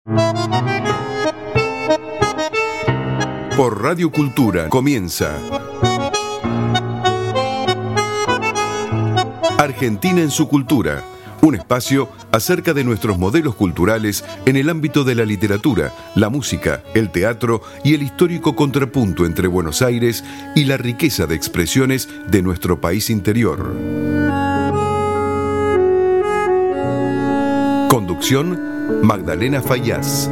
Por Radio Cultura comienza Argentina en su cultura, un espacio acerca de nuestros modelos culturales en el ámbito de la literatura, la música, el teatro y el histórico contrapunto entre Buenos Aires y la riqueza de expresiones de nuestro país interior. Conducción, Magdalena Fayaz.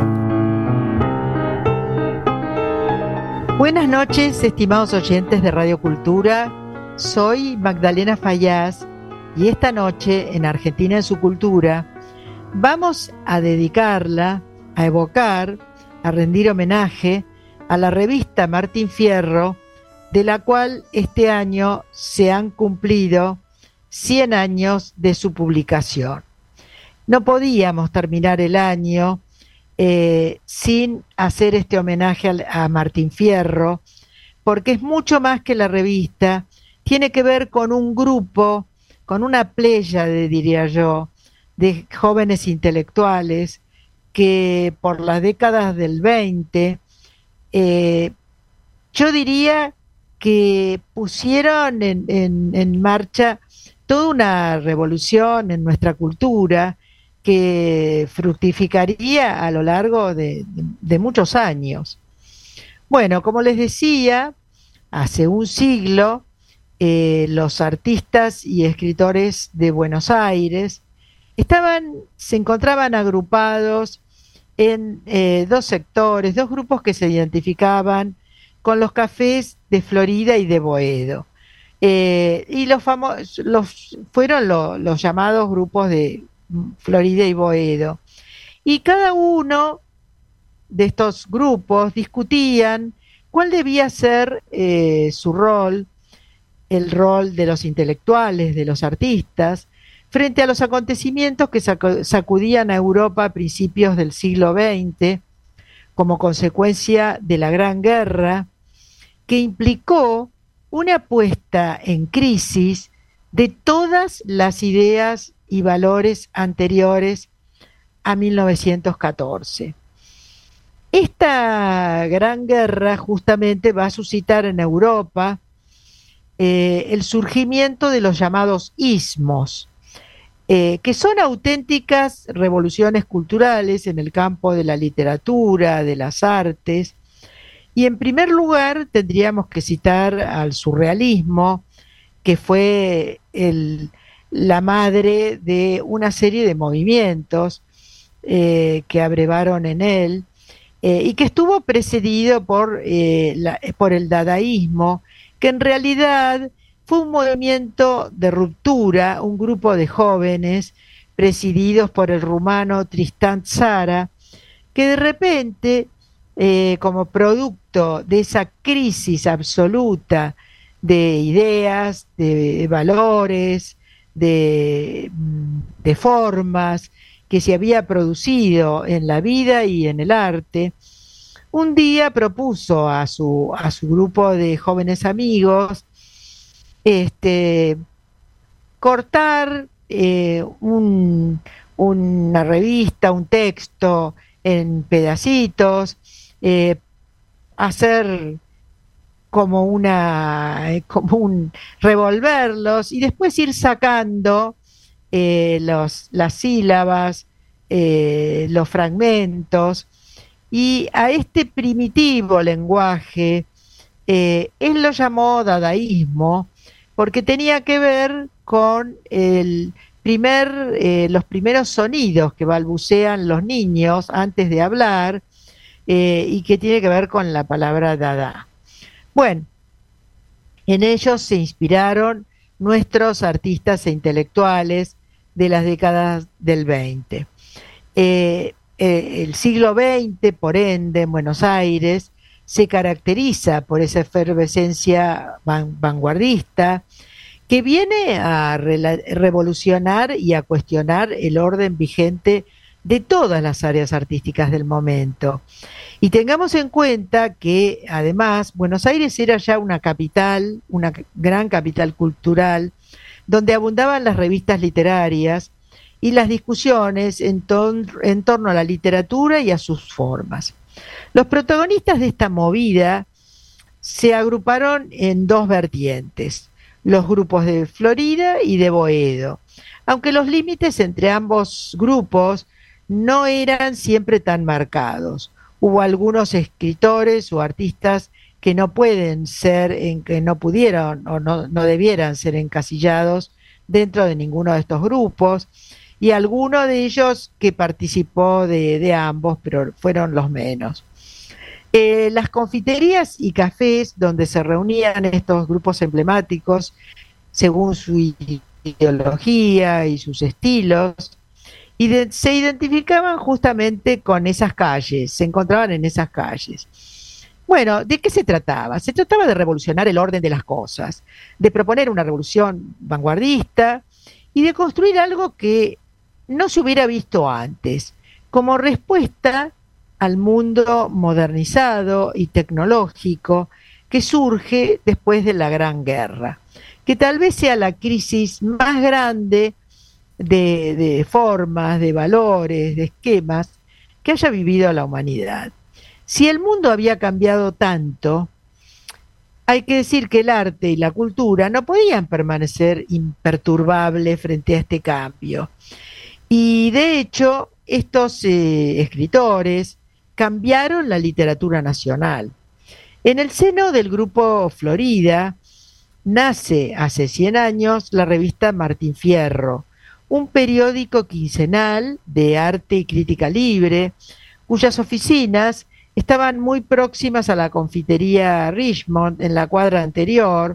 Buenas noches, estimados oyentes de Radio Cultura. Soy Magdalena Fayaz y esta noche en Argentina en su cultura vamos a dedicarla, a evocar, a rendir homenaje a la revista Martín Fierro, de la cual este año se han cumplido 100 años de su publicación. No podíamos terminar el año sin hacer este homenaje a Martín Fierro, porque es mucho más que la revista, tiene que ver con un grupo, con una pléyade, diría yo, de jóvenes intelectuales que por las décadas del 20, yo diría que pusieron en marcha toda una revolución en nuestra cultura, que fructificaría a lo largo de muchos años. Bueno, como les decía, hace un siglo los artistas y escritores de Buenos Aires se encontraban agrupados en dos sectores, dos grupos que se identificaban con los cafés de Florida y de Boedo. Y fueron los llamados grupos de Florida y Boedo. Y cada uno de estos grupos discutían cuál debía ser su rol, el rol de los intelectuales, de los artistas, frente a los acontecimientos que sacudían a Europa a principios del siglo XX, como consecuencia de la Gran Guerra, que implicó una puesta en crisis de todas las ideas y valores anteriores a 1914. Esta Gran Guerra justamente va a suscitar en Europa el surgimiento de los llamados ismos, que son auténticas revoluciones culturales en el campo de la literatura, de las artes, y en primer lugar tendríamos que citar al surrealismo, que fue la madre de una serie de movimientos que abrevaron en él, y que estuvo precedido por el dadaísmo, que en realidad fue un movimiento de ruptura, un grupo de jóvenes presididos por el rumano Tristan Tzara, que de repente, como producto de esa crisis absoluta de ideas, de valores, de formas que se había producido en la vida y en el arte, un día propuso a su grupo de jóvenes amigos cortar una revista, un texto en pedacitos, hacer revolverlos y después ir sacando las sílabas, los fragmentos, y a este primitivo lenguaje él lo llamó dadaísmo, porque tenía que ver con los primeros sonidos que balbucean los niños antes de hablar, y que tiene que ver con la palabra dada. Bueno, en ellos se inspiraron nuestros artistas e intelectuales de las décadas del 20. El siglo XX, por ende, en Buenos Aires, se caracteriza por esa efervescencia vanguardista que viene a revolucionar y a cuestionar el orden vigente de todas las áreas artísticas del momento. Y tengamos en cuenta que, además, Buenos Aires era ya una capital, una gran capital cultural, donde abundaban las revistas literarias y las discusiones en torno a la literatura y a sus formas. Los protagonistas de esta movida se agruparon en dos vertientes, los grupos de Florida y de Boedo, aunque los límites entre ambos grupos no eran siempre tan marcados. Hubo algunos escritores o artistas que no pueden ser, que no pudieron o no debieran ser encasillados dentro de ninguno de estos grupos, y alguno de ellos que participó de ambos, pero fueron los menos. Las confiterías y cafés donde se reunían estos grupos emblemáticos, según su ideología y sus estilos, se identificaban justamente con esas calles, se encontraban en esas calles. Bueno, ¿de qué se trataba? Se trataba de revolucionar el orden de las cosas, de proponer una revolución vanguardista y de construir algo que no se hubiera visto antes, como respuesta al mundo modernizado y tecnológico que surge después de la Gran Guerra, que tal vez sea la crisis más grande de formas, de valores, de esquemas que haya vivido la humanidad. Si el mundo había cambiado tanto, hay que decir que el arte y la cultura no podían permanecer imperturbables frente a este cambio. Y de hecho, estos escritores cambiaron la literatura nacional. En el seno del grupo Florida nace hace 100 años la revista Martín Fierro, un periódico quincenal de arte y crítica libre, cuyas oficinas estaban muy próximas a la confitería Richmond, en la cuadra anterior,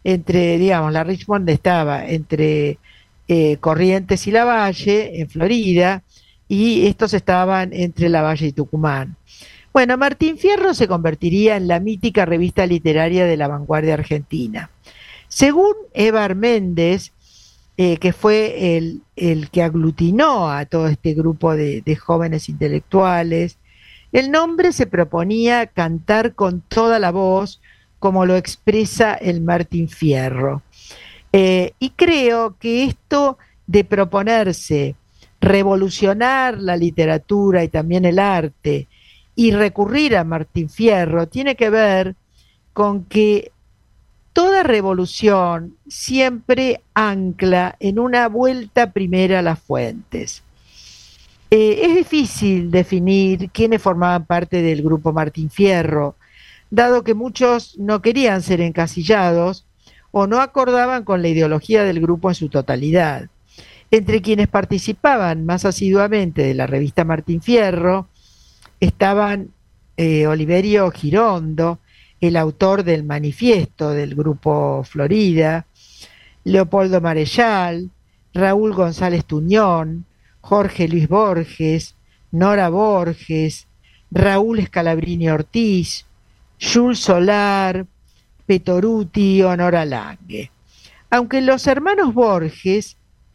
la Richmond estaba entre Corrientes y Lavalle, en Florida, y estos estaban entre Lavalle y Tucumán. Bueno, Martín Fierro se convertiría en la mítica revista literaria de la vanguardia argentina. Según Evar Méndez, que fue el que aglutinó a todo este grupo de jóvenes intelectuales, el nombre se proponía cantar con toda la voz, como lo expresa el Martín Fierro. Y creo que esto de proponerse revolucionar la literatura y también el arte y recurrir a Martín Fierro tiene que ver con que toda revolución siempre ancla en una vuelta primera a las fuentes. Es difícil definir quiénes formaban parte del grupo Martín Fierro, dado que muchos no querían ser encasillados o no acordaban con la ideología del grupo en su totalidad. Entre quienes participaban más asiduamente de la revista Martín Fierro estaban Oliverio Girondo, el autor del manifiesto del grupo Florida, Leopoldo Marechal, Raúl González Tuñón, Jorge Luis Borges, Nora Borges, Raúl Scalabrini Ortiz, Jules Solar, Petoruti, Honora Lange. Aunque los hermanos Borges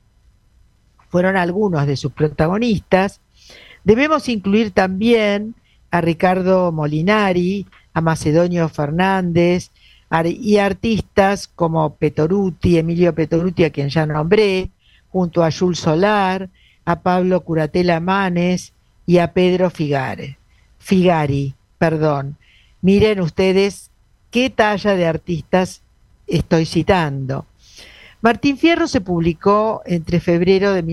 fueron algunos de sus protagonistas, debemos incluir también a Ricardo Molinari, a Macedonio Fernández y artistas como Petoruti, Emilio Petoruti, a quien ya nombré, junto a Jules Solar, a Pablo Curatela Manes y a Pedro Figari. Miren ustedes qué talla de artistas estoy citando. Martín Fierro se publicó entre febrero de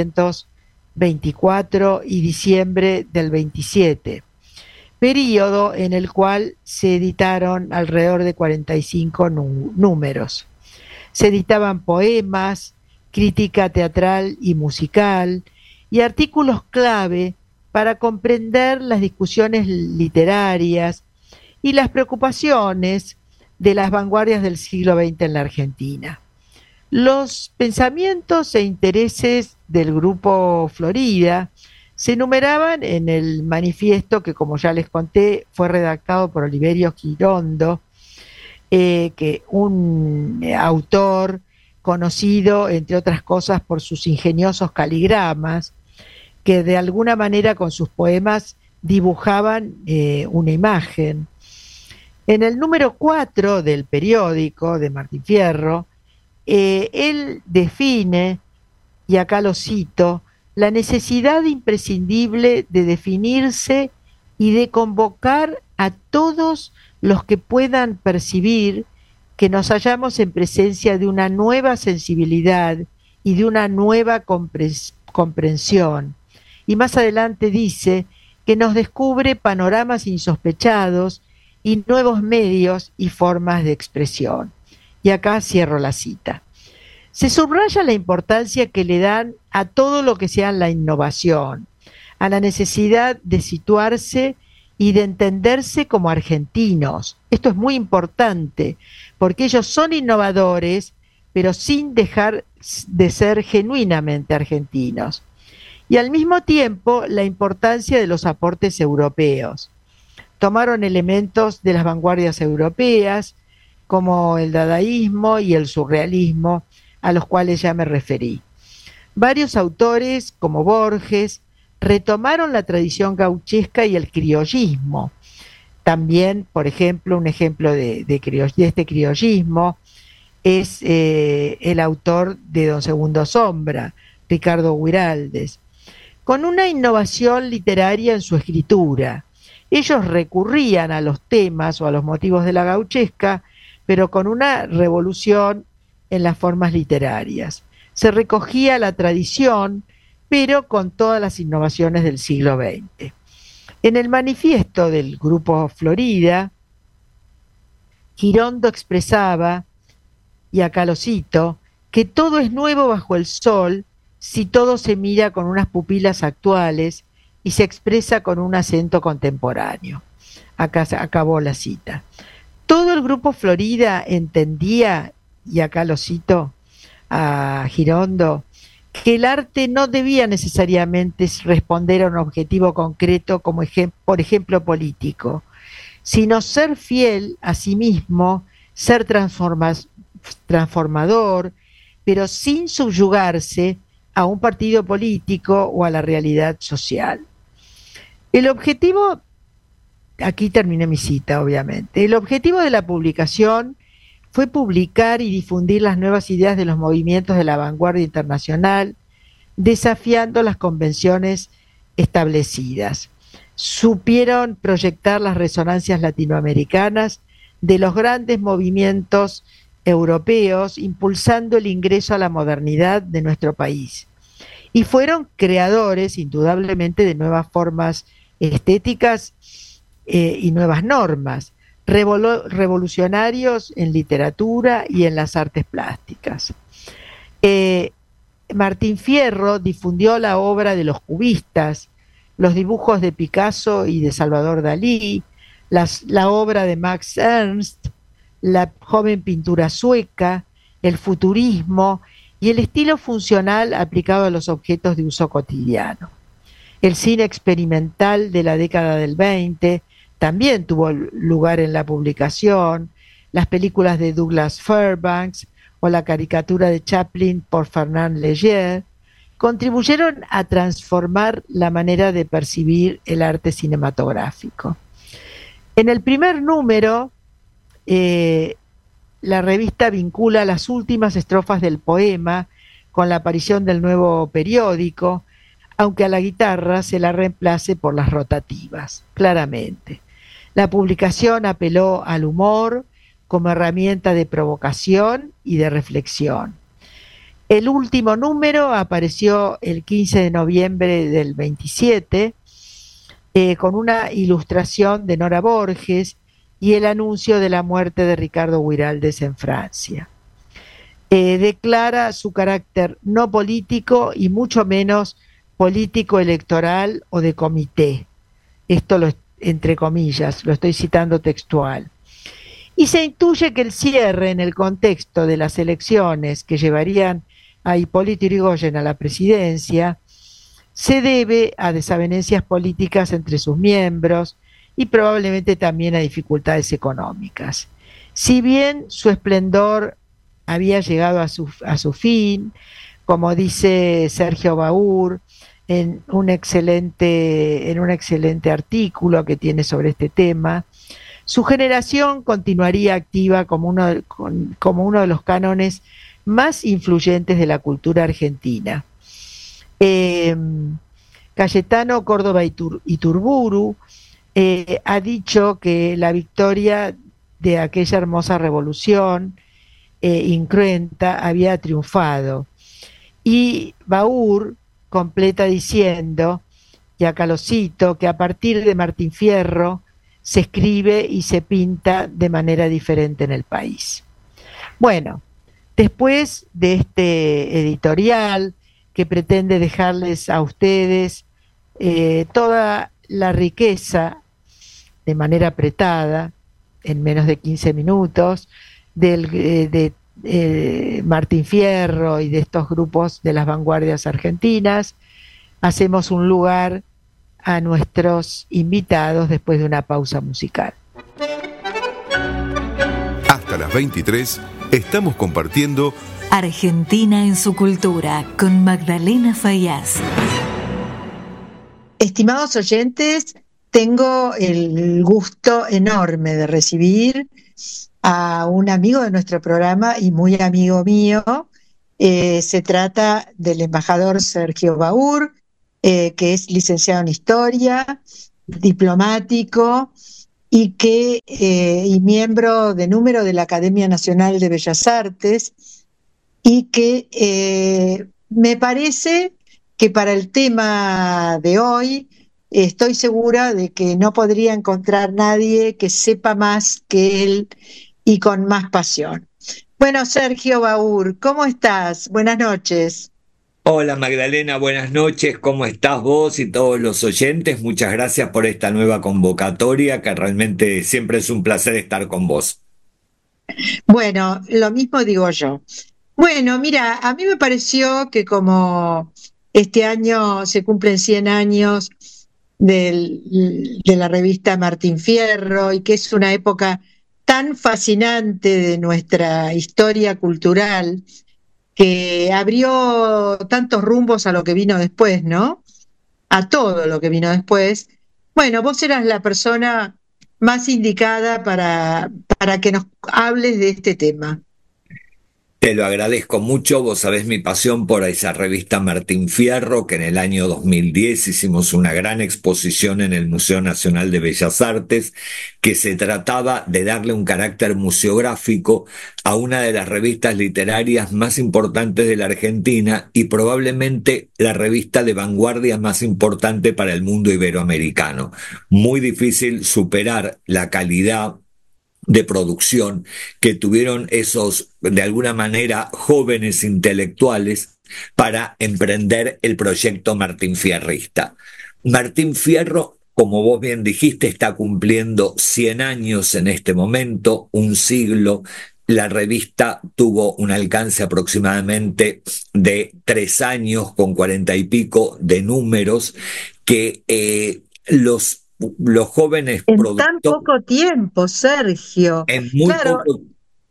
1924 y diciembre del 27, período en el cual se editaron alrededor de 45 números. Se editaban poemas, crítica teatral y musical, y artículos clave para comprender las discusiones literarias y las preocupaciones de las vanguardias del siglo XX en la Argentina. Los pensamientos e intereses del grupo Florida se enumeraban en el manifiesto que, como ya les conté, fue redactado por Oliverio Girondo, que un autor conocido, entre otras cosas, por sus ingeniosos caligramas, que de alguna manera con sus poemas dibujaban una imagen. En el número 4 del periódico de Martín Fierro, él define y acá lo cito, la necesidad imprescindible de definirse y de convocar a todos los que puedan percibir que nos hallamos en presencia de una nueva sensibilidad y de una nueva comprensión. Y más adelante dice que nos descubre panoramas insospechados y nuevos medios y formas de expresión. Y acá cierro la cita. Se subraya la importancia que le dan a todo lo que sea la innovación, a la necesidad de situarse y de entenderse como argentinos. Esto es muy importante, porque ellos son innovadores, pero sin dejar de ser genuinamente argentinos. Y al mismo tiempo, la importancia de los aportes europeos. Tomaron elementos de las vanguardias europeas, como el dadaísmo y el surrealismo, a los cuales ya me referí. Varios autores, como Borges, retomaron la tradición gauchesca y el criollismo. También, por ejemplo, un ejemplo de este criollismo es el autor de Don Segundo Sombra, Ricardo Guiraldes, con una innovación literaria en su escritura. Ellos recurrían a los temas o a los motivos de la gauchesca, pero con una revolución en las formas literarias. Se recogía la tradición, pero con todas las innovaciones del siglo XX. En el manifiesto del Grupo Florida, Girondo expresaba, y acá lo cito, que todo es nuevo bajo el sol si todo se mira con unas pupilas actuales y se expresa con un acento contemporáneo. Acá acabó la cita. Todo el Grupo Florida entendía, y acá lo cito a Girondo, que el arte no debía necesariamente responder a un objetivo concreto como por ejemplo político, sino ser fiel a sí mismo, ser transformador, pero sin subyugarse a un partido político o a la realidad social. El objetivo, aquí terminé mi cita obviamente, el objetivo de la publicación fue publicar y difundir las nuevas ideas de los movimientos de la vanguardia internacional, desafiando las convenciones establecidas. Supieron proyectar las resonancias latinoamericanas de los grandes movimientos europeos, impulsando el ingreso a la modernidad de nuestro país. Y fueron creadores, indudablemente, de nuevas formas estéticas y nuevas normas, revolucionarios en literatura y en las artes plásticas. Martín Fierro difundió la obra de los cubistas, los dibujos de Picasso y de Salvador Dalí, la obra de Max Ernst, la joven pintura sueca, el futurismo y el estilo funcional aplicado a los objetos de uso cotidiano. El cine experimental de la década del 20 también tuvo lugar en la publicación, las películas de Douglas Fairbanks o la caricatura de Chaplin por Fernand Léger contribuyeron a transformar la manera de percibir el arte cinematográfico. En el primer número, la revista vincula las últimas estrofas del poema con la aparición del nuevo periódico, aunque a la guitarra se la reemplace por las rotativas, claramente. La publicación apeló al humor como herramienta de provocación y de reflexión. El último número apareció el 15 de noviembre del 27 con una ilustración de Nora Borges y el anuncio de la muerte de Ricardo Guiraldes en Francia. Declara su carácter no político y mucho menos político electoral o de comité. Esto entre comillas, lo estoy citando textual. Y se intuye que el cierre en el contexto de las elecciones que llevarían a Hipólito Yrigoyen a la presidencia se debe a desavenencias políticas entre sus miembros y probablemente también a dificultades económicas. Si bien su esplendor había llegado a su fin, como dice Sergio Baur en un excelente artículo que tiene sobre este tema, su generación continuaría activa como uno de los cánones más influyentes de la cultura argentina. Eh, Cayetano Córdoba Iturburu ha dicho que la victoria de aquella hermosa revolución incruenta había triunfado. Y Baur completa diciendo, y acá lo cito, que a partir de Martín Fierro se escribe y se pinta de manera diferente en el país. Bueno, después de este editorial que pretende dejarles a ustedes toda la riqueza de manera apretada, en menos de 15 minutos, de Martín Fierro y de estos grupos de las vanguardias argentinas, hacemos un lugar a nuestros invitados después de una pausa musical. Hasta las 23 estamos compartiendo Argentina en su cultura con Magdalena Faíaz. Estimados oyentes, tengo el gusto enorme de recibir a un amigo de nuestro programa y muy amigo mío. Se trata del embajador Sergio Baur, que es licenciado en Historia, diplomático y miembro de número de la Academia Nacional de Bellas Artes, y que me parece que para el tema de hoy estoy segura de que no podría encontrar nadie que sepa más que él y con más pasión. Bueno, Sergio Baur, ¿cómo estás? Buenas noches. Hola Magdalena, buenas noches, ¿cómo estás vos y todos los oyentes? Muchas gracias por esta nueva convocatoria, que realmente siempre es un placer estar con vos. Bueno, lo mismo digo yo. Bueno, mira, a mí me pareció que como este año se cumplen 100 años de la revista Martín Fierro y que es una época tan fascinante de nuestra historia cultural, que abrió tantos rumbos a lo que vino después, ¿no? A todo lo que vino después. Bueno, vos eras la persona más indicada para que nos hables de este tema. Te lo agradezco mucho, vos sabés mi pasión por esa revista Martín Fierro, que en el año 2010 hicimos una gran exposición en el Museo Nacional de Bellas Artes, que se trataba de darle un carácter museográfico a una de las revistas literarias más importantes de la Argentina y probablemente la revista de vanguardia más importante para el mundo iberoamericano. Muy difícil superar la calidad de producción que tuvieron esos, de alguna manera, jóvenes intelectuales para emprender el proyecto Martín Fierrista. Martín Fierro, como vos bien dijiste, está cumpliendo 100 años en este momento, un siglo. La revista tuvo un alcance aproximadamente de 3 años, con 40 y pico de números, que los jóvenes en productores... tan poco tiempo, Sergio. En muy Claro, poco.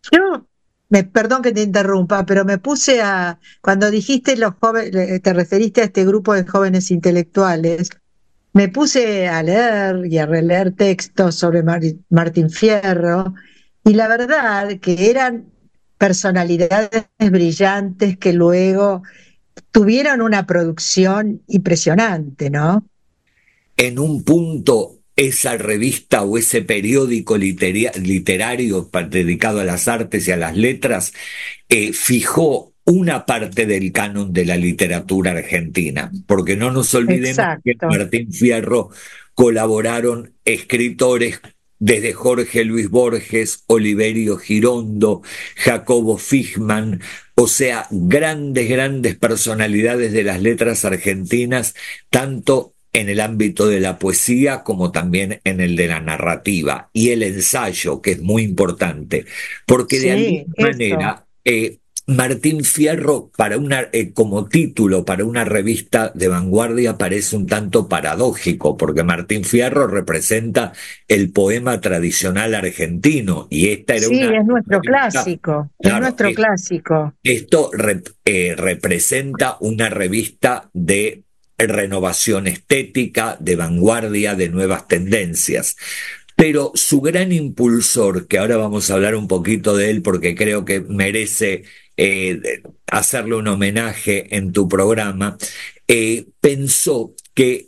perdón que te interrumpa, pero me puse cuando dijiste los jóvenes, te referiste a este grupo de jóvenes intelectuales, me puse a leer y a releer textos sobre Martín Fierro, y la verdad que eran personalidades brillantes que luego tuvieron una producción impresionante, ¿no? En un punto, esa revista o ese periódico literario dedicado a las artes y a las letras fijó una parte del canon de la literatura argentina, porque no nos olvidemos que en Martín Fierro colaboraron escritores desde Jorge Luis Borges, Oliverio Girondo, Jacobo Fichmann, o sea, grandes personalidades de las letras argentinas, tanto en el ámbito de la poesía como también en el de la narrativa y el ensayo, que es muy importante, porque de alguna manera Martín Fierro como título para una revista de vanguardia parece un tanto paradójico, porque Martín Fierro representa el poema tradicional argentino y esta era es nuestro clásico, claro, es nuestro clásico. Esto representa una revista de renovación estética, de vanguardia, de nuevas tendencias. Pero su gran impulsor, que ahora vamos a hablar un poquito de él porque creo que merece hacerle un homenaje en tu programa, pensó que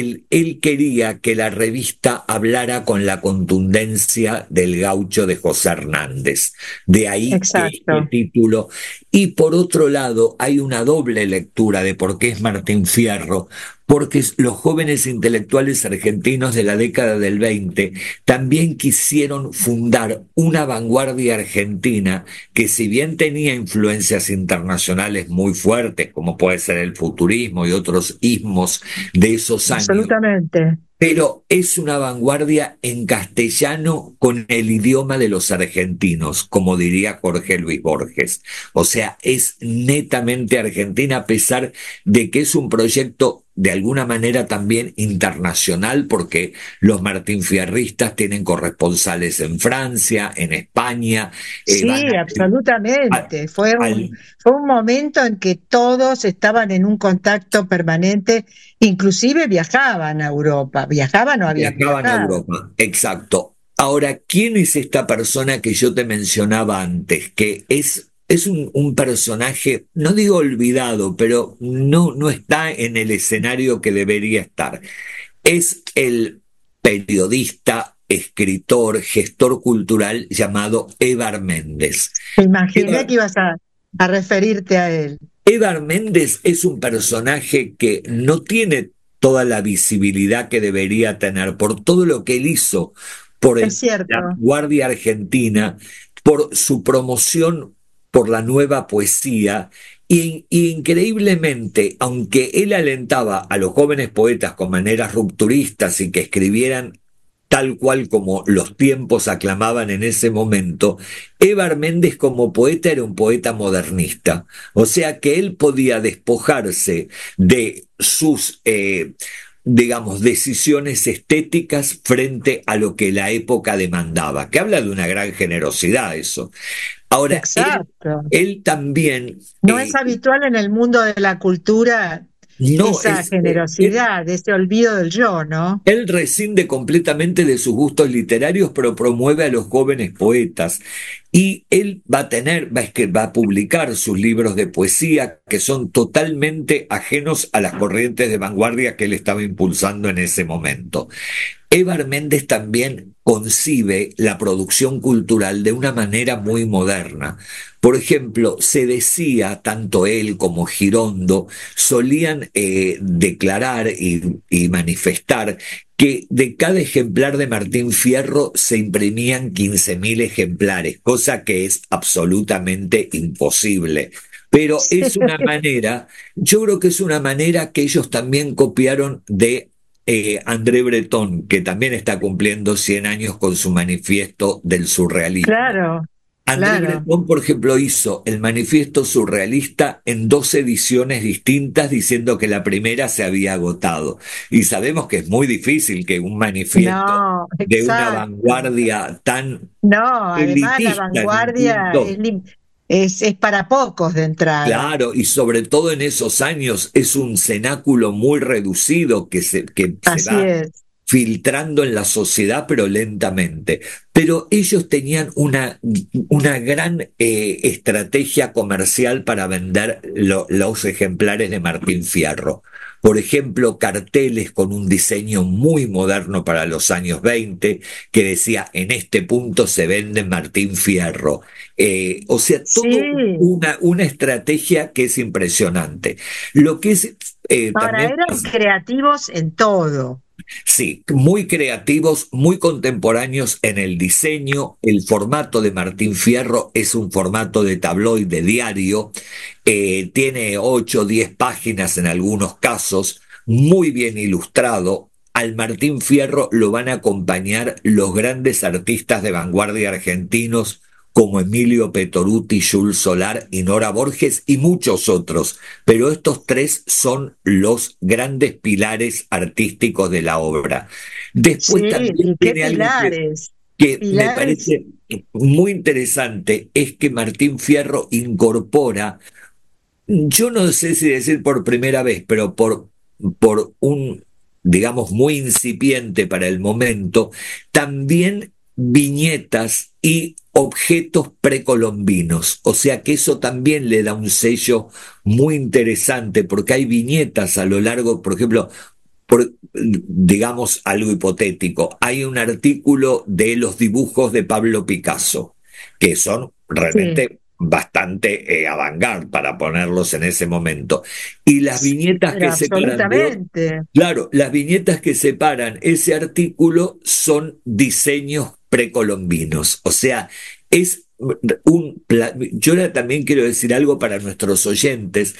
él quería que la revista hablara con la contundencia del Gaucho de José Hernández. De ahí este Exacto. título. Y por otro lado, hay una doble lectura de por qué es Martín Fierro, porque los jóvenes intelectuales argentinos de la década del 20 también quisieron fundar una vanguardia argentina que, si bien tenía influencias internacionales muy fuertes, como puede ser el futurismo y otros ismos de esos años, Absolutamente. pero es una vanguardia en castellano con el idioma de los argentinos, como diría Jorge Luis Borges. O sea, es netamente argentina, a pesar de que es un proyecto de alguna manera también internacional, porque los martinfierristas tienen corresponsales en Francia, en España, van Sí, a- absolutamente. al Fue un momento en que todos estaban en un contacto permanente, inclusive viajaban a Europa, viajaban o habían Viajaban a viajado. Europa, exacto. Ahora, ¿quién es esta persona que yo te mencionaba antes? Que es un personaje, no digo olvidado, pero no está en el escenario que debería estar. Es el periodista, escritor, gestor cultural llamado Evar Méndez. Me imaginé Evar, que ibas a referirte a él. Evar Méndez es un personaje que no tiene toda la visibilidad que debería tener por todo lo que él hizo por Es la cierto. Guardia Argentina, por su promoción por la nueva poesía. Y increíblemente, aunque él alentaba a los jóvenes poetas con maneras rupturistas y que escribieran tal cual como los tiempos aclamaban en ese momento, Evar Méndez como poeta era un poeta modernista. O sea que él podía despojarse de sus, digamos, decisiones estéticas frente a lo que la época demandaba, que habla de una gran generosidad eso. Ahora, Exacto. él también, No es habitual en el mundo de la cultura no esa es, él, generosidad, ese olvido del yo, ¿no? Él rescinde completamente de sus gustos literarios, pero promueve a los jóvenes poetas. Y él va a publicar sus libros de poesía, que son totalmente ajenos a las corrientes de vanguardia que él estaba impulsando en ese momento. Evar Méndez también concibe la producción cultural de una manera muy moderna. Por ejemplo, se decía, tanto él como Girondo solían declarar y manifestar que de cada ejemplar de Martín Fierro se imprimían 15.000 ejemplares, cosa que es absolutamente imposible. Pero es una manera, yo creo que es una manera que ellos también copiaron de André Breton, que también está cumpliendo 100 años con su manifiesto del surrealismo. Claro, André claro. Breton, por ejemplo, hizo el manifiesto surrealista en dos ediciones distintas, diciendo que la primera se había agotado. Y sabemos que es muy difícil que un manifiesto No, de una exacto. vanguardia tan No, además la elitista en un vanguardia punto. es para pocos de entrada. Claro, y sobre todo en esos años es un cenáculo muy reducido que se Así va es. filtrando en la sociedad, pero lentamente. Pero ellos tenían una gran estrategia comercial para vender los ejemplares de Martín Fierro. Por ejemplo, carteles con un diseño muy moderno para los años 20, que decía: en este punto se vende Martín Fierro. O sea, todo Sí. una estrategia que es impresionante. Lo que es Ahora también eran creativos en todo. sí, muy creativos, muy contemporáneos en el diseño. El formato de Martín Fierro es un formato de tabloide diario, tiene 8 o 10 páginas en algunos casos, muy bien ilustrado. Al Martín Fierro lo van a acompañar los grandes artistas de vanguardia argentinos como Emilio Petoruti, Jules Solar y Nora Borges y muchos otros, pero estos tres son los grandes pilares artísticos de la obra. Después Sí, también y qué tiene algo pilares. que me Pilares. parece muy interesante, es que Martín Fierro incorpora, yo no sé si decir por primera vez, pero por un, digamos, muy incipiente para el momento, también viñetas y objetos precolombinos, o sea que eso también le da un sello muy interesante, porque hay viñetas a lo largo, por ejemplo, digamos algo hipotético, hay un artículo de los dibujos de Pablo Picasso, que son Sí, realmente bastante avant-garde para ponerlos en ese momento. Y las viñetas pero que separan absolutamente. claro, las viñetas que separan ese artículo son diseños precolombinos, o sea, es yo ahora también quiero decir algo para nuestros oyentes.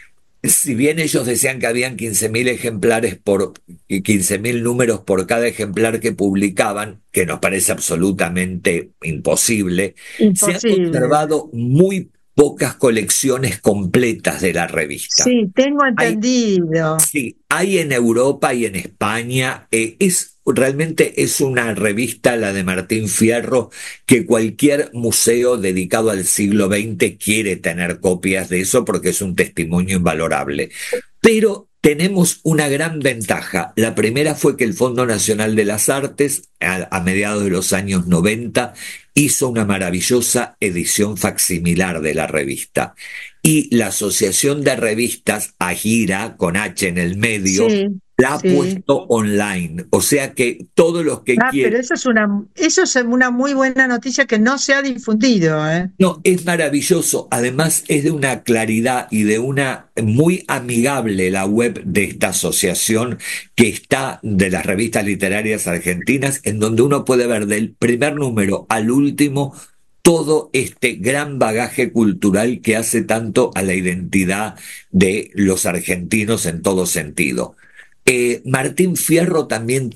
Si bien ellos decían que habían 15.000 ejemplares por 15.000 números por cada ejemplar que publicaban, que nos parece absolutamente imposible, se han Imposible. conservado muy pocas colecciones completas de la revista. Sí, tengo Hay entendido. Sí, hay en Europa y en España. Realmente es una revista, la de Martín Fierro, que cualquier museo dedicado al siglo XX quiere tener copias de eso porque es un testimonio invalorable. Pero tenemos una gran ventaja. La primera fue que el Fondo Nacional de las Artes, a mediados de los años 90, hizo una maravillosa edición facsimilar de la revista. Y la Asociación de Revistas, AGIRA, con H en el medio, Sí, la ha sí. puesto online. O sea que todos los que Ah, pero quieren. eso es una muy buena noticia que no se ha difundido, ¿eh? No, es maravilloso. Además, es de una claridad y de una muy amigable la web de esta asociación que está de las revistas literarias argentinas, en donde uno puede ver del primer número al último todo este gran bagaje cultural que hace tanto a la identidad de los argentinos en todo sentido. Martín Fierro también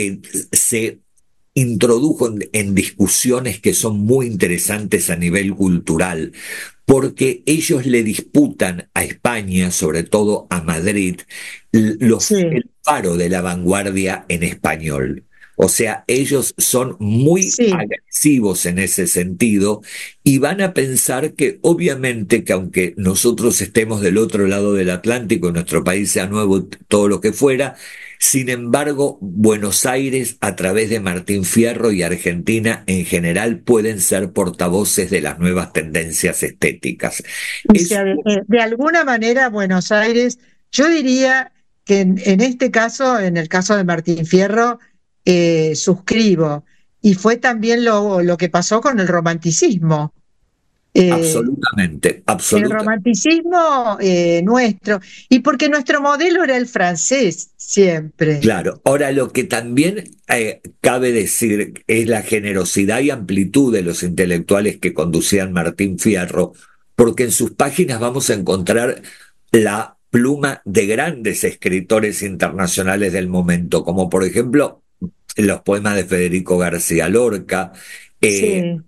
se introdujo en discusiones que son muy interesantes a nivel cultural, porque ellos le disputan a España, sobre todo a Madrid, Sí, el faro de la vanguardia en español. O sea, ellos son muy sí. agresivos en ese sentido y van a pensar que obviamente que aunque nosotros estemos del otro lado del Atlántico y nuestro país sea nuevo, todo lo que fuera, sin embargo, Buenos Aires, a través de Martín Fierro y Argentina en general, pueden ser portavoces de las nuevas tendencias estéticas. Y Es, de alguna manera Buenos Aires, yo diría que en este caso, en el caso de Martín Fierro, suscribo. Y fue también lo que pasó con el romanticismo. Eh, absolutamente, el absolutamente. romanticismo nuestro, y porque nuestro modelo era el francés siempre. Claro, ahora lo que también cabe decir es la generosidad y amplitud de los intelectuales que conducían Martín Fierro, porque en sus páginas vamos a encontrar la pluma de grandes escritores internacionales del momento, como por ejemplo los poemas de Federico García Lorca. Eh, Sí,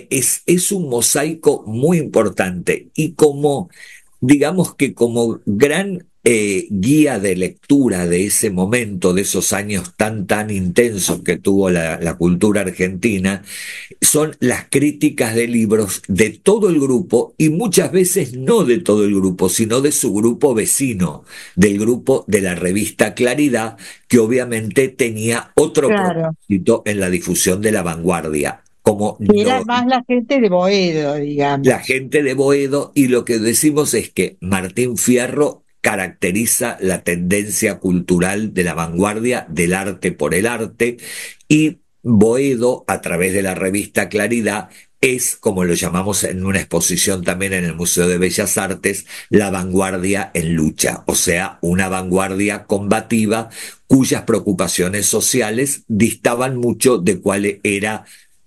es un mosaico muy importante y como digamos que como gran guía de lectura de ese momento, de esos años tan intensos que tuvo la cultura argentina, son las críticas de libros de todo el grupo y muchas veces no de todo el grupo, sino de su grupo vecino, del grupo de la revista Claridad, que obviamente tenía otro claro. propósito en la difusión de la vanguardia. Como Que era no, más la gente de Boedo, la digamos. gente de Boedo, y lo que decimos es que Martín Fierro caracteriza la tendencia cultural de la vanguardia del arte por el arte y Boedo, a través de la revista Claridad, es, como lo llamamos en una exposición también en el Museo de Bellas Artes, la vanguardia en lucha, o sea, una vanguardia combativa cuyas preocupaciones sociales distaban mucho de cuál era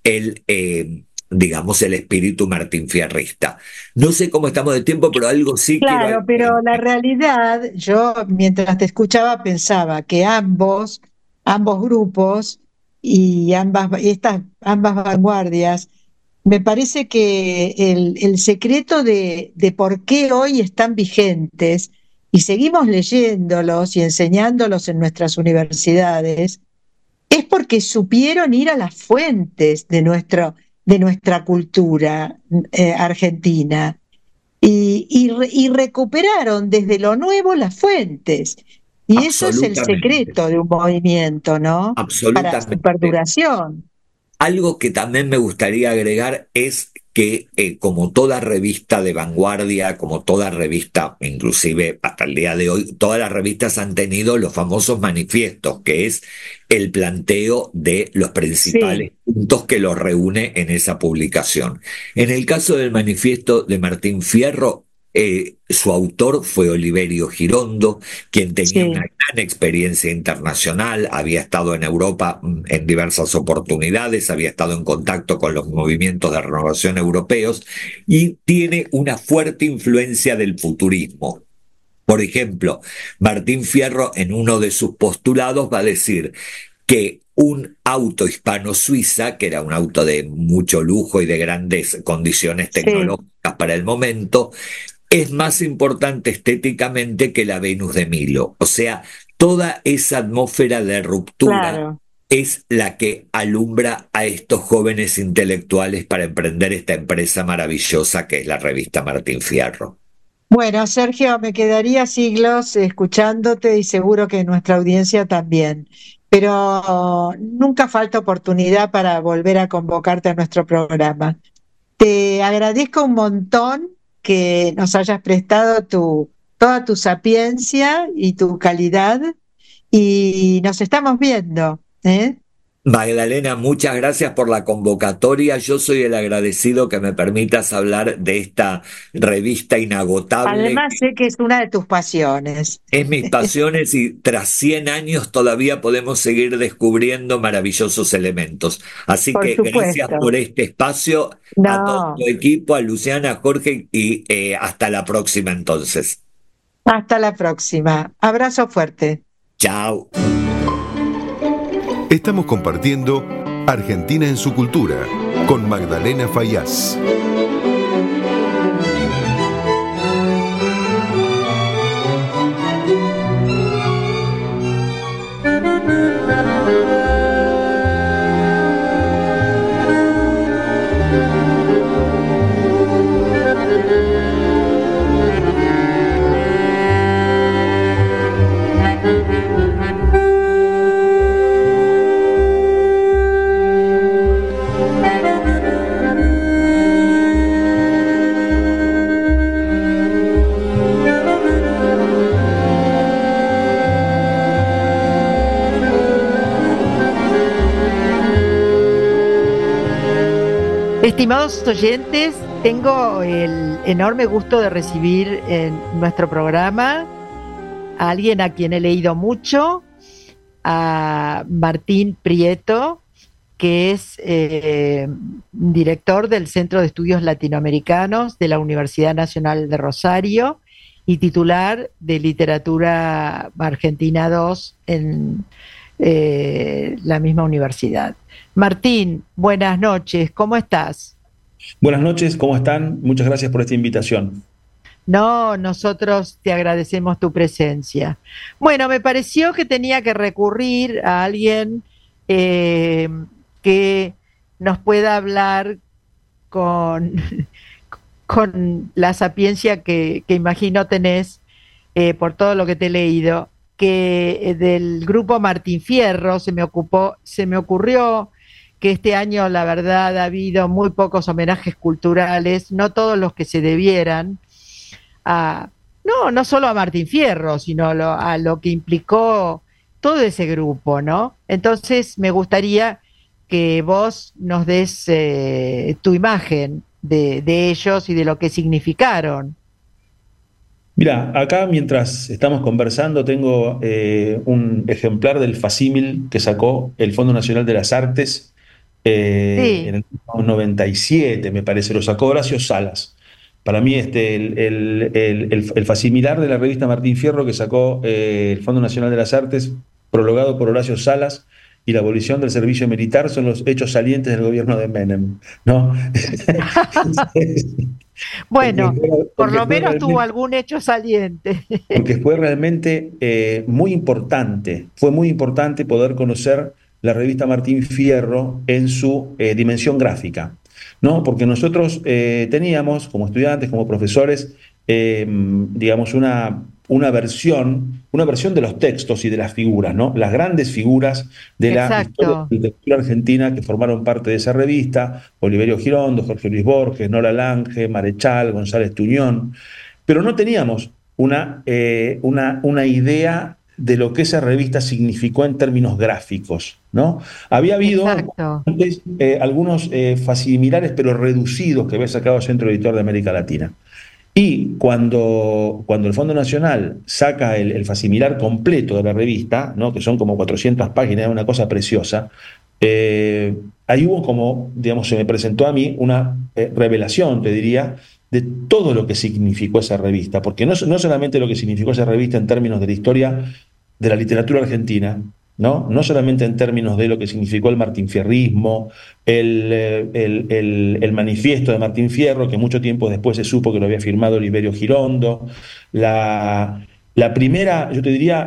digamos, el espíritu martinfierrista. No sé cómo estamos de tiempo, pero algo sí quiero. Claro, pero la realidad, yo mientras te escuchaba pensaba que ambos grupos y ambas vanguardias, me parece que el secreto de por qué hoy están vigentes y seguimos leyéndolos y enseñándolos en nuestras universidades, es porque supieron ir a las fuentes de nuestra cultura argentina y recuperaron desde lo nuevo las fuentes. Y eso es el Absolutamente, secreto de un movimiento, ¿no? Para su absolutamente. perduración. Algo que también me gustaría agregar es que como toda revista de vanguardia, como toda revista, inclusive hasta el día de hoy, todas las revistas han tenido los famosos manifiestos, que es el planteo de los Sí, principales puntos que los reúne en esa publicación. En el caso del manifiesto de Martín Fierro, su autor fue Oliverio Girondo, quien tenía una sí. gran experiencia internacional, había estado en Europa en diversas oportunidades, había estado en contacto con los movimientos de renovación europeos y tiene una fuerte influencia del futurismo. Por ejemplo, Martín Fierro en uno de sus postulados va a decir que un auto hispano-suiza, que era un auto de mucho lujo y de grandes condiciones Sí, tecnológicas para el momento, es más importante estéticamente que la Venus de Milo. O sea, toda esa atmósfera de ruptura claro. es la que alumbra a estos jóvenes intelectuales para emprender esta empresa maravillosa que es la revista Martín Fierro. Bueno, Sergio, me quedaría siglos escuchándote y seguro que nuestra audiencia también. Pero nunca falta oportunidad para volver a convocarte a nuestro programa. Te agradezco un montón que nos hayas prestado toda tu sapiencia y tu calidad y nos estamos viendo, ¿eh? Magdalena, muchas gracias por la convocatoria. Yo soy el agradecido que me permitas hablar de esta revista inagotable. Además, sé que es una de tus pasiones. Es mis pasiones y tras 100 años todavía podemos seguir descubriendo maravillosos elementos. Así Por que gracias por supuesto. este espacio a todo tu No, equipo, a Luciana, a Jorge y hasta la próxima entonces. hasta la próxima. Abrazo fuerte. Chao. Estamos compartiendo Argentina en su cultura con Magdalena Fayaz. Estimados oyentes, tengo el enorme gusto de recibir en nuestro programa a alguien a quien he leído mucho, a Martín Prieto, que es director del Centro de Estudios Latinoamericanos de la Universidad Nacional de Rosario y titular de Literatura Argentina 2 en la misma universidad. Martín, buenas noches, ¿cómo estás? Buenas noches, ¿cómo están? Muchas gracias por esta invitación. No, nosotros te agradecemos tu presencia. Bueno, me pareció que tenía que recurrir a alguien eh, que nos pueda hablar con, con la sapiencia que imagino tenés por todo lo que te he leído, que del grupo Martín Fierro se me ocurrió que este año la verdad ha habido muy pocos homenajes culturales, no todos los que se debieran a, no solo a Martín Fierro, sino a lo que implicó todo ese grupo, ¿no? Entonces me gustaría que vos nos des tu imagen de ellos y de lo que significaron. Mira, acá mientras estamos conversando tengo un ejemplar del facímil que sacó el Fondo Nacional de las Artes en Sí, el año 97, me parece, lo sacó Horacio Salas. Para mí el facsimilar de la revista Martín Fierro que sacó el Fondo Nacional de las Artes, prologado por Horacio Salas, y la abolición del servicio militar son los hechos salientes del gobierno de Menem, ¿no? Porque bueno, fue, por porque lo fue menos tuvo realmente, algún hecho saliente. porque fue realmente muy importante, fue muy importante poder conocer la revista Martín Fierro en su dimensión gráfica, ¿no? Porque nosotros teníamos, como estudiantes, como profesores, digamos, una versión de los textos y de las figuras, ¿no? Las grandes figuras de la historia de la Exacto. literatura argentina que formaron parte de esa revista: Oliverio Girondo, Jorge Luis Borges, Nora Lange, Marechal, González Tuñón. Pero no teníamos una idea de lo que esa revista significó en términos gráficos, ¿no? Había habido Exacto. antes algunos facsimilares, pero reducidos, que había sacado Centro Editor de América Latina. Y cuando el Fondo Nacional saca el facsimilar completo de la revista, ¿no? Que son como 400 páginas, una cosa preciosa, ahí hubo como, digamos, se me presentó a mí una revelación, te diría, de todo lo que significó esa revista, porque no solamente lo que significó esa revista en términos de la historia de la literatura argentina, ¿no? No solamente en términos de lo que significó el martinfierrismo, el manifiesto de Martín Fierro, que mucho tiempo después se supo que lo había firmado Oliverio Girondo, la primera, yo te diría,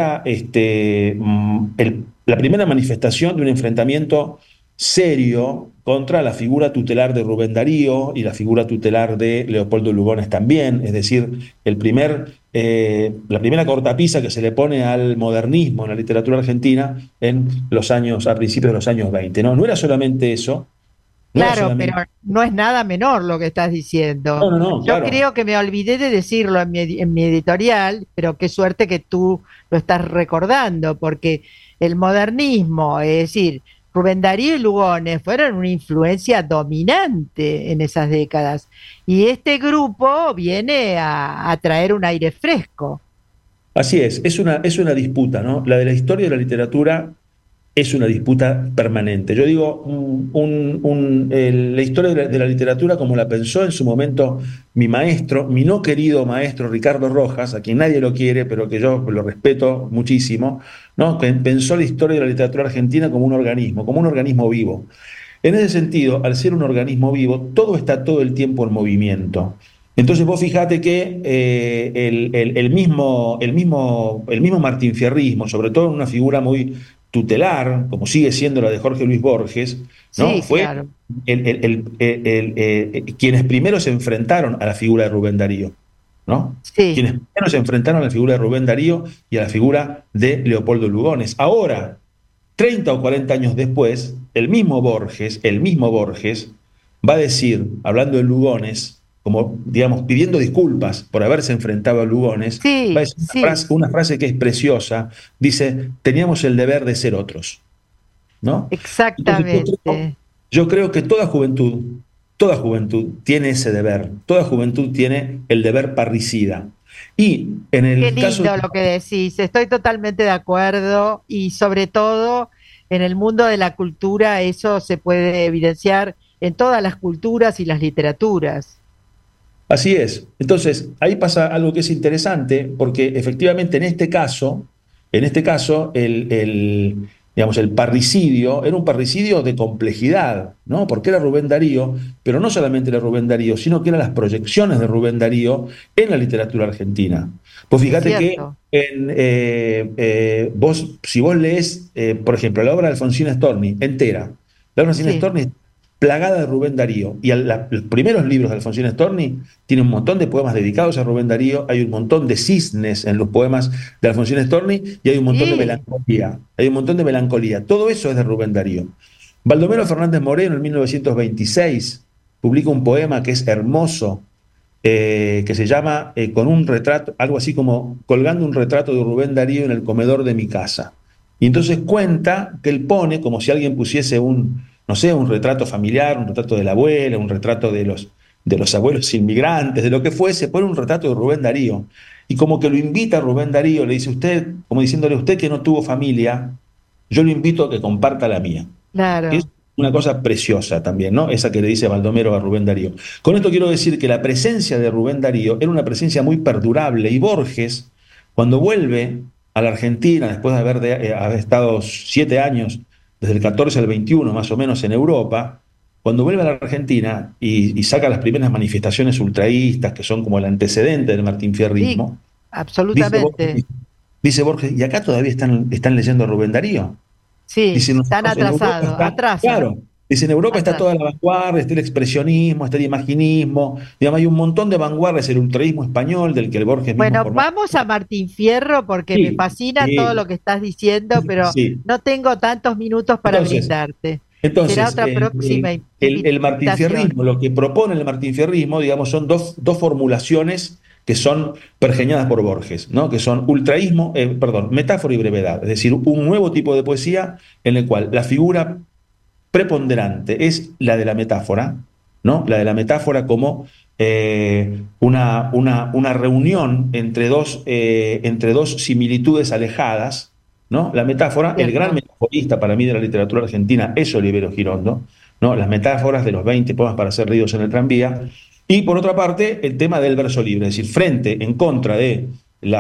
la primera manifestación de un enfrentamiento serio contra la figura tutelar de Rubén Darío y la figura tutelar de Leopoldo Lugones también, es decir, la primera cortapisa que se le pone al modernismo en la literatura argentina a principios de los años 20. No era solamente eso, no era Claro, pero solamente... no es nada menor lo que estás diciendo. No, no, no, Yo claro. creo que me olvidé de decirlo en mi editorial, pero qué suerte que tú lo estás recordando, porque el modernismo, es decir, Rubén Darío y Lugones fueron una influencia dominante en esas décadas. Y este grupo viene a traer un aire fresco. Así es una disputa, ¿no? La de la historia de la literatura es una disputa permanente. Yo digo, la historia de la literatura, como la pensó en su momento mi maestro, mi no querido maestro Ricardo Rojas, a quien nadie lo quiere, pero que yo lo respeto muchísimo, ¿no? Pensó la historia de la literatura argentina como un organismo vivo. En ese sentido, al ser un organismo vivo, todo está todo el tiempo en movimiento. Entonces vos fijate que el mismo martinfierrismo, sobre todo en una figura muy tutelar, como sigue siendo la de Jorge Luis Borges, ¿no? Sí, Fue claro. quienes primero se enfrentaron a la figura de Rubén Darío, ¿no? Sí. Quienes primero se enfrentaron a la figura de Rubén Darío y a la figura de Leopoldo Lugones. Ahora, 30 o 40 años después, el mismo Borges va a decir, hablando de Lugones, como, digamos, pidiendo disculpas por haberse enfrentado a Lugones, va a Sí, decir sí, una frase que es preciosa, dice: teníamos el deber de ser otros, ¿no? Entonces exactamente. yo creo que toda juventud tiene ese deber, toda juventud tiene el deber parricida. Y en Qué el caso de... lindo lo que decís, estoy totalmente de acuerdo y sobre todo en el mundo de la cultura eso se puede evidenciar en todas las culturas y las literaturas. Así es. Entonces, ahí pasa algo que es interesante, porque efectivamente en este caso, digamos, el parricidio era un parricidio de complejidad, ¿no? Porque era Rubén Darío, pero no solamente era Rubén Darío, sino que eran las proyecciones de Rubén Darío en la literatura argentina. Pues Es fíjate que cierto. si vos lees, por ejemplo, la obra de Alfonsín Storni entera, la obra de Alfonsín Sí. Storni plagada de Rubén Darío. Y los primeros libros de Alfonsín Storni tienen un montón de poemas dedicados a Rubén Darío, hay un montón de cisnes en los poemas de Alfonsín Storni y hay un montón de Sí. melancolía. Hay un montón de melancolía. Todo eso es de Rubén Darío. Baldomero Fernández Moreno en 1926 publica un poema que es hermoso, que se llama con un retrato, algo así como colgando un retrato de Rubén Darío en el comedor de mi casa. Y entonces cuenta que él pone como si alguien pusiese no sé, un retrato familiar, un retrato de la abuela, un retrato de los abuelos inmigrantes, de lo que fuese, pone un retrato de Rubén Darío. Y como que lo invita a Rubén Darío, le dice: usted, como diciéndole, usted que no tuvo familia, yo lo invito a que comparta la mía. Es Claro. una cosa preciosa también, ¿no? Esa que le dice Baldomero a Rubén Darío. Con esto quiero decir que la presencia de Rubén Darío era una presencia muy perdurable, y Borges, cuando vuelve a la Argentina, después de haber estado 7 años, desde el 14 al 21 más o menos en Europa, cuando vuelve a la Argentina y saca las primeras manifestaciones ultraístas, que son como el antecedente del Sí, martinfierrismo, dice absolutamente. Borges, dice Borges, ¿y acá todavía están leyendo a Rubén Darío? Sí, Dice, están nosotros en Europa atrasados, está, atrasan. claro, Dice, en Europa está Hasta- toda la vanguardia, está el expresionismo, está el imaginismo, digamos, hay un montón de vanguardias, el ultraísmo español, del que el Borges mismo Bueno, formó. vamos a Martín Fierro porque me Sí, fascina todo lo sí, que estás diciendo, pero sí. no tengo tantos minutos para Entonces, brindarte. Será entonces, otra próxima el invitación. martinfierrismo, lo que propone el martinfierrismo, digamos, son dos formulaciones que son pergeñadas por Borges, ¿no? Que son ultraísmo, perdón, metáfora y brevedad, es decir, un nuevo tipo de poesía en el cual la figura preponderante es la de la metáfora, ¿no? La de la metáfora como una reunión entre dos similitudes alejadas, ¿no? La metáfora, el gran Cierto. metaforista para mí de la literatura argentina es Olivero Girondo, ¿no? Las metáforas de los 20 poemas para ser leídos en el tranvía. Y por otra parte, el tema del verso libre, es decir, frente, en contra de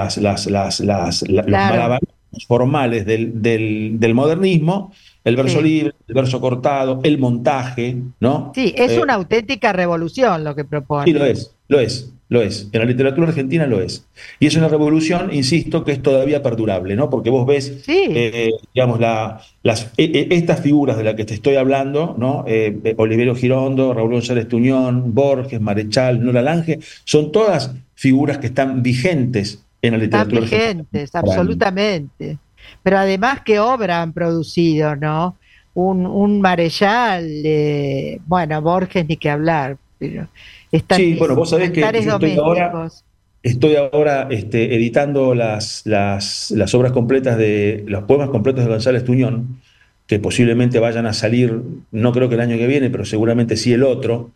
los Claro, malabarismos formales del modernismo, el verso sí. libre, el verso cortado, el montaje, ¿no? Sí, es una auténtica revolución lo que Sí, propone. lo es. En la literatura argentina lo es. Y es una revolución, insisto, que es todavía perdurable, ¿no? Porque vos ves, Sí, digamos, estas figuras de las que te estoy hablando, ¿no? Olivero Girondo, Raúl González Tuñón, Borges, Marechal, Nora Lange, son todas figuras que están vigentes en la están literatura argentina vigentes, contemporánea. absolutamente. Pero además, ¿qué obra han producido, no? Un Marechal, bueno, Borges ni que hablar, pero Sí, bueno, vos sabés que cantares domésticos. estoy ahora editando las obras completas los poemas completos de González Tuñón, que posiblemente vayan a salir, no creo que el año que viene, pero seguramente sí el otro.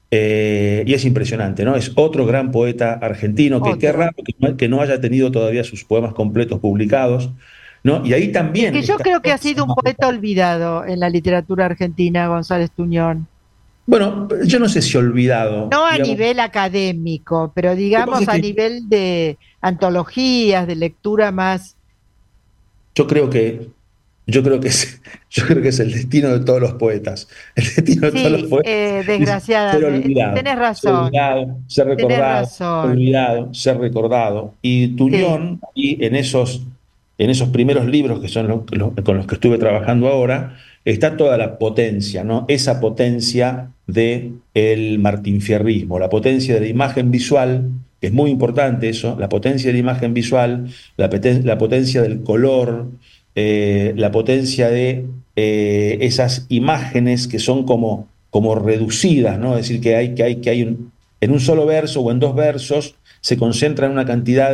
Y es impresionante, ¿no? Es otro gran poeta argentino, que qué Otro. raro que no haya tenido todavía sus poemas completos publicados, ¿no? Y ahí Es también que yo está creo que toda ha esa sido un poeta masa. olvidado en la literatura argentina, González Tuñón. Bueno, yo no sé si olvidado, No a digamos. nivel académico, pero Lo que pasa digamos es a que nivel de antologías, de lectura más. yo creo que Yo creo que es, yo creo que es el destino de todos los poetas. El destino de todos los Sí, poetas es desgraciadamente, ser olvidado, ser tenés recordado, ser razón. olvidado, ser recordado. Y Sí, Tuñón, y en esos primeros libros que son con los que estuve trabajando ahora, está toda la potencia, ¿no? Esa potencia de el martinfierrismo, la potencia de la imagen visual, que es muy importante eso, la potencia de la imagen visual, la potencia del color, la potencia de esas imágenes que son como reducidas, ¿no? Es decir, en un solo verso o en dos versos se concentra en una cantidad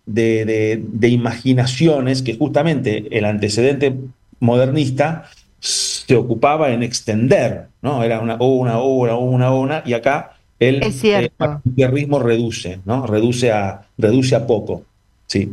de imaginaciones que justamente el antecedente modernista se ocupaba en extender, ¿no? Era una, y acá es el cierto. marxismo reduce, ¿no? Reduce a poco, sí.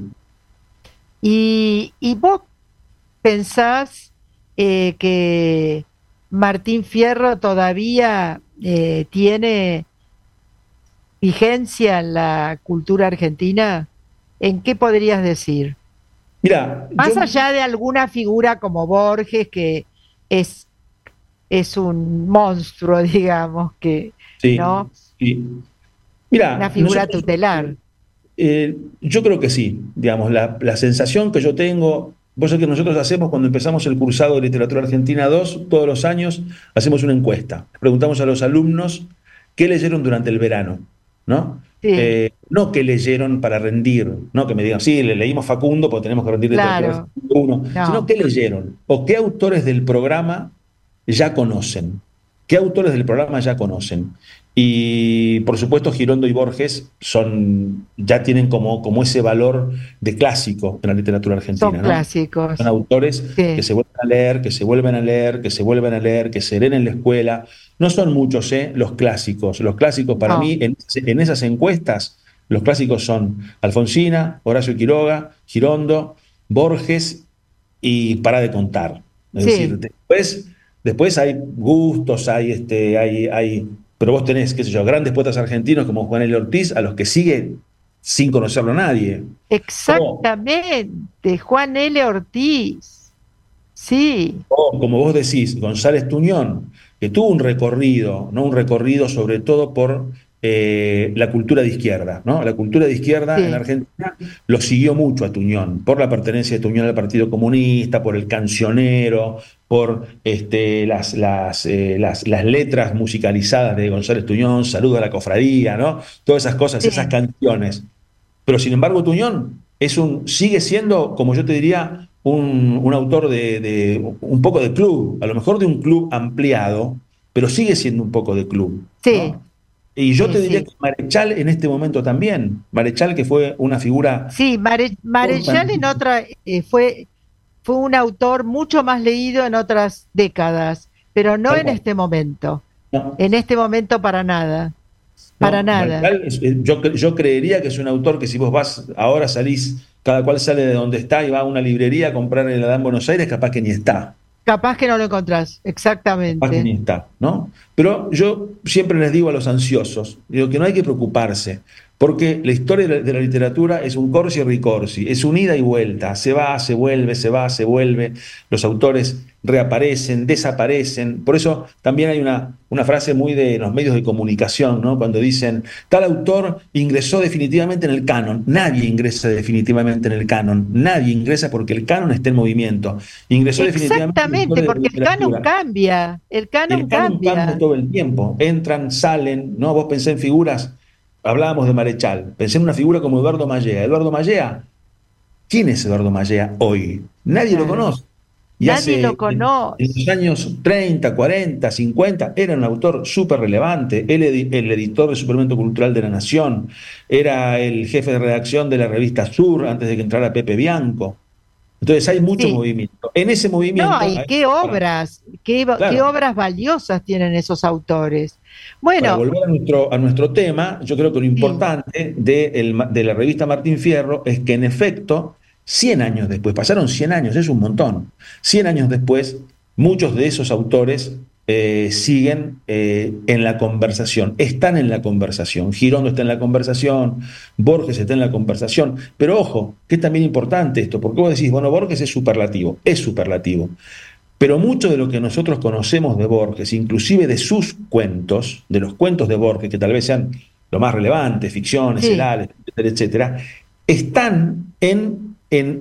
Y vos pensás que Martín Fierro todavía tiene vigencia en la cultura argentina? ¿En qué podrías decir? Mira, Más allá de alguna figura como Borges, que es, es un monstruo, digamos, que, sí, ¿no? sí. Una Mira, figura tutelar. yo creo que sí, digamos, la sensación que yo tengo, vos sabés que nosotros hacemos cuando empezamos el cursado de Literatura Argentina 2 todos los años hacemos una encuesta. Preguntamos a los alumnos qué leyeron durante el verano, ¿no? Sí, No qué leyeron para rendir, no que me digan, sí, le leímos Facundo porque tenemos que rendir Literatura claro, Argentina 1, sino no. qué leyeron o qué autores del programa ya conocen. ¿Qué autores del programa ya conocen? Y por supuesto, Girondo y Borges ya tienen como ese valor de clásico en la literatura Son argentina, ¿no? Son clásicos. autores que Sí, se vuelven a leer, que se vuelven a leer, que se vuelven a leer, que se leen en la escuela. No son muchos, ¿eh? Los clásicos. Los clásicos para no. mí, en esas encuestas, los clásicos son Alfonsina, Horacio Quiroga, Girondo, Borges y para de contar. Es decir, Sí, después hay gustos, pero vos tenés, qué sé yo, grandes poetas argentinos como Juan L. Ortiz, a los que sigue sin conocerlo nadie. O, exactamente. Juan L. Ortiz. Sí, o, como vos decís, González Tuñón, que tuvo un recorrido, ¿no? Un recorrido sobre todo por la cultura de izquierda, ¿no? La cultura de izquierda en Argentina lo siguió mucho a Tuñón, por la pertenencia de Tuñón al Partido Comunista, por el cancionero, por las letras musicalizadas de González Tuñón, Saludo a la Cofradía, ¿no? Todas esas cosas, esas canciones. Pero sin embargo, Tuñón sigue siendo, como yo te diría, un autor de un poco de club, a lo mejor de un club ampliado, pero sigue siendo un poco de club, ¿no? Y yo te diría que Marechal en este momento también. Marechal, que fue una figura. Sí, Marechal en otra fue un autor mucho más leído en otras décadas, pero no en este momento. No. En este momento para nada. Para nada. Marechal, yo creería que es un autor que si vos vas, ahora salís, cada cual sale de donde está y va a una librería a comprar el Adán Buenos Aires, capaz que ni está. Capaz que no lo encontrás, exactamente. Capaz que ni está, ¿no? Pero yo siempre les digo a los ansiosos, digo que no hay que preocuparse, porque la historia de la literatura es un corsi e ricorsi, es un ida y vuelta, se va, se vuelve, se va, se vuelve, los autores reaparecen, desaparecen. Por eso también hay una frase muy de los medios de comunicación, ¿no? Cuando dicen, tal autor ingresó definitivamente en el canon. Nadie ingresa definitivamente en el canon, nadie ingresa porque el canon está en movimiento. Ingresó exactamente, porque el canon cambia, el canon cambia todo el tiempo, entran, salen, ¿no? Vos pensé en figuras, hablábamos de Marechal, pensé en una figura como Eduardo Mallea. Eduardo Mallea, ¿quién es Eduardo Mallea hoy? Nadie lo conoce. Y nadie lo conoce. En los años 30, 40, 50, era un autor súper relevante, el editor del Suplemento Cultural de la Nación, era el jefe de redacción de la revista Sur antes de que entrara Pepe Bianco. Entonces hay mucho movimiento. En ese movimiento... No, y qué obras, qué obras valiosas tienen esos autores. Bueno, para volver a nuestro tema, yo creo que lo importante de la revista Martín Fierro es que en efecto, 100 años después, pasaron 100 años, es un montón, 100 años después, muchos de esos autores siguen en la conversación, están en la conversación. Girondo está en la conversación, Borges está en la conversación, pero ojo, que es también importante esto, porque vos decís, bueno, Borges es superlativo, pero mucho de lo que nosotros conocemos de Borges, inclusive de sus cuentos, de los cuentos de Borges, que tal vez sean lo más relevantes, ficciones, herales, etcétera, etcétera, están en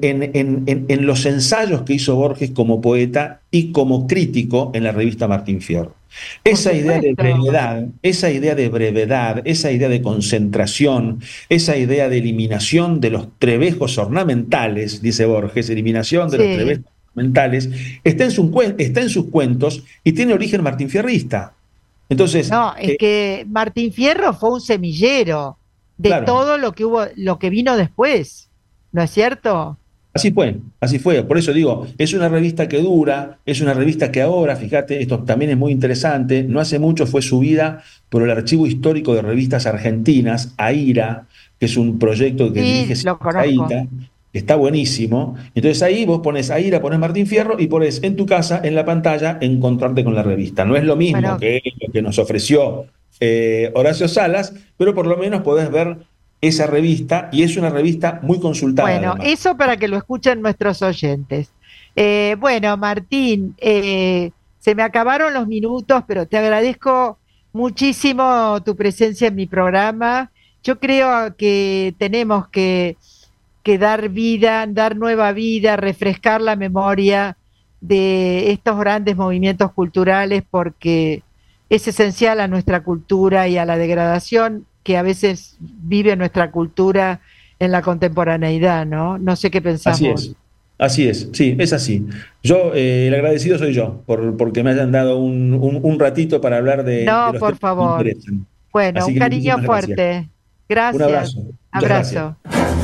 los ensayos que hizo Borges como poeta y como crítico en la revista Martín Fierro. Esa idea de brevedad, esa idea de concentración, esa idea de eliminación de los trebejos ornamentales, dice Borges, eliminación de los trebejos ornamentales, está en sus cuentos y tiene origen martinfierrista. Entonces, no, es que Martín Fierro fue un semillero de todo lo que vino después. ¿No es cierto? Así fue. Por eso digo, es una revista que dura, es una revista que ahora, fíjate, esto también es muy interesante, no hace mucho fue subida por el Archivo Histórico de Revistas Argentinas, AIRA, que es un proyecto que dirige AIRA, que está buenísimo. Entonces ahí vos pones AIRA, pones Martín Fierro y pones en tu casa, en la pantalla, encontrarte con la revista. No es lo mismo que lo que nos ofreció Horacio Salas, pero por lo menos podés ver esa revista, y es una revista muy consultada. Bueno, además. Eso para que lo escuchen nuestros oyentes. Bueno, Martín, se me acabaron los minutos, pero te agradezco muchísimo tu presencia en mi programa. Yo creo que tenemos que dar vida, dar nueva vida, refrescar la memoria de estos grandes movimientos culturales, porque es esencial a nuestra cultura y a la degradación que a veces vive nuestra cultura en la contemporaneidad, ¿no? No sé qué pensamos. Así es, sí, es así. Yo, el agradecido soy yo, porque me hayan dado un ratito para hablar de los por favor. Que me interesan. Bueno, así un cariño fuerte. Gracias. Un abrazo. Abrazo. Gracias.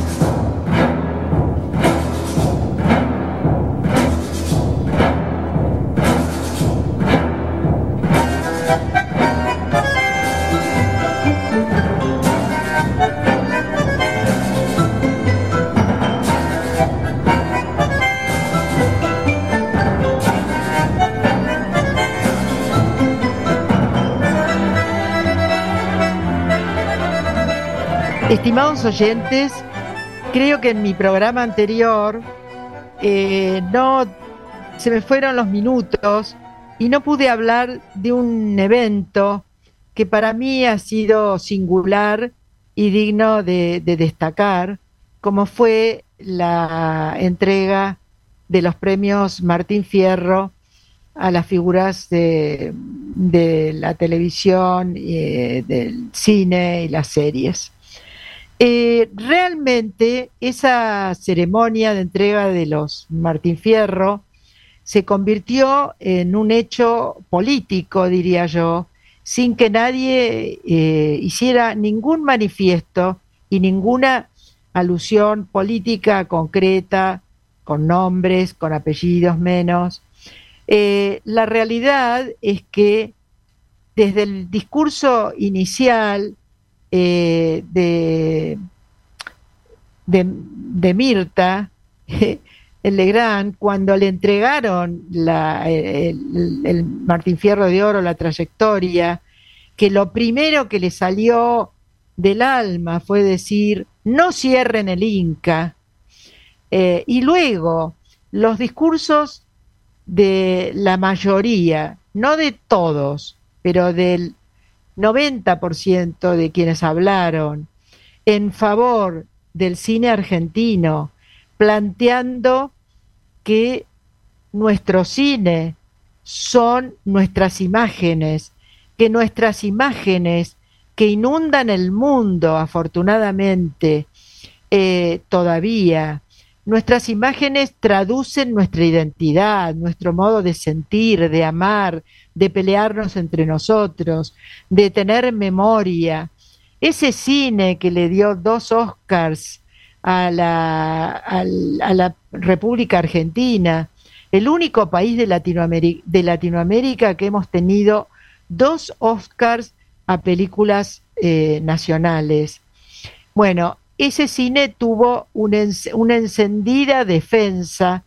Estimados oyentes, creo que en mi programa anterior no se me fueron los minutos y no pude hablar de un evento que para mí ha sido singular y digno de destacar, como fue la entrega de los premios Martín Fierro a las figuras de la televisión, del cine y las series. Realmente esa ceremonia de entrega de los Martín Fierro se convirtió en un hecho político, diría yo, sin que nadie hiciera ningún manifiesto y ninguna alusión política concreta, con nombres, con apellidos menos. La realidad es que desde el discurso inicial de Mirta Legrand, cuando le entregaron el Martín Fierro de Oro, la trayectoria, que lo primero que le salió del alma fue decir: no cierren el Inca. Y luego los discursos de la mayoría, no de todos, pero del 90% de quienes hablaron en favor del cine argentino, planteando que nuestro cine son nuestras imágenes, que nuestras imágenes que inundan el mundo, afortunadamente, todavía, nuestras imágenes traducen nuestra identidad, nuestro modo de sentir, de amar, de pelearnos entre nosotros, de tener memoria. Ese cine que le dio 2 Oscars a la República Argentina, el único país de Latinoamérica que hemos tenido 2 Oscars a películas nacionales. Bueno, ese cine tuvo una encendida defensa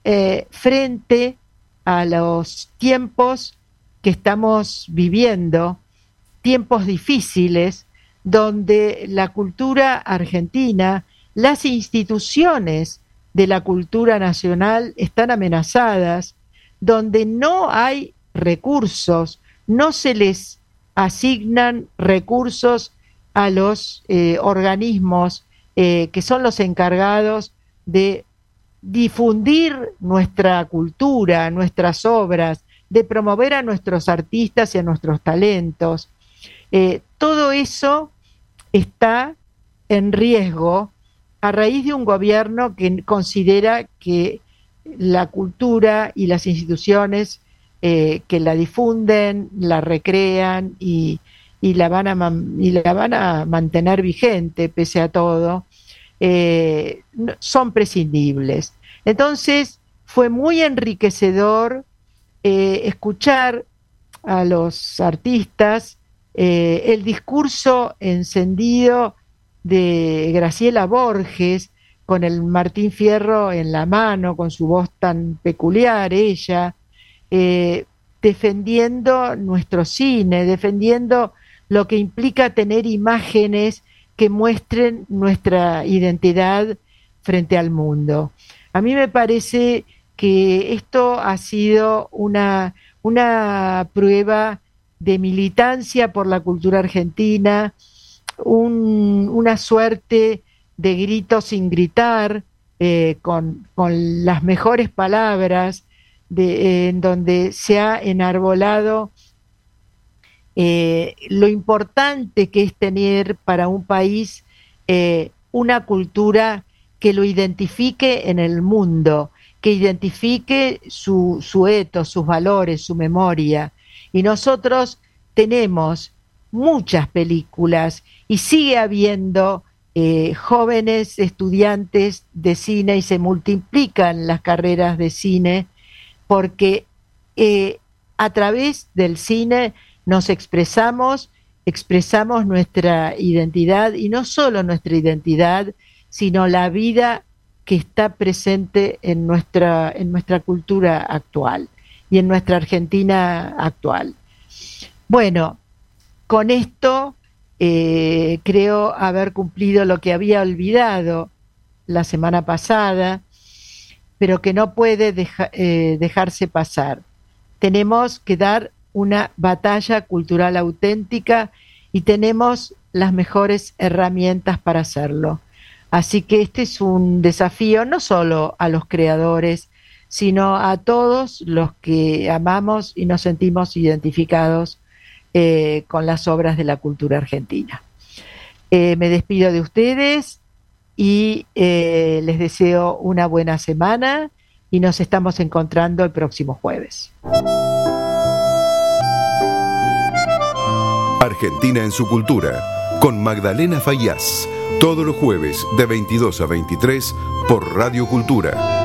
frente a los tiempos que estamos viviendo, tiempos difíciles, donde la cultura argentina, las instituciones de la cultura nacional están amenazadas, donde no hay recursos, no se les asignan recursos a los organismos que son los encargados de difundir nuestra cultura, nuestras obras, de promover a nuestros artistas y a nuestros talentos. Todo eso está en riesgo a raíz de un gobierno que considera que la cultura y las instituciones que la difunden, la recrean y la van a mantener vigente pese a todo, son prescindibles. Entonces fue muy enriquecedor escuchar a los artistas, el discurso encendido de Graciela Borges, con el Martín Fierro en la mano, con su voz tan peculiar, ella, defendiendo nuestro cine, defendiendo lo que implica tener imágenes que muestren nuestra identidad frente al mundo. A mí me parece que esto ha sido una prueba de militancia por la cultura argentina, una suerte de grito sin gritar, con las mejores palabras, en donde se ha enarbolado lo importante que es tener para un país una cultura que lo identifique en el mundo, que identifique su ethos, sus valores, su memoria. Y nosotros tenemos muchas películas y sigue habiendo jóvenes estudiantes de cine y se multiplican las carreras de cine porque a través del cine nos expresamos nuestra identidad, y no solo nuestra identidad, sino la vida que está presente en nuestra cultura actual y en nuestra Argentina actual. Bueno, con esto creo haber cumplido lo que había olvidado la semana pasada, pero que no puede dejarse pasar. Tenemos que dar una batalla cultural auténtica y tenemos las mejores herramientas para hacerlo. Así que este es un desafío no solo a los creadores, sino a todos los que amamos y nos sentimos identificados con las obras de la cultura argentina. Me despido de ustedes y les deseo una buena semana y nos estamos encontrando el próximo jueves. Argentina en su cultura, con Magdalena Faíaz, todos los jueves de 22 a 23 por Radio Cultura.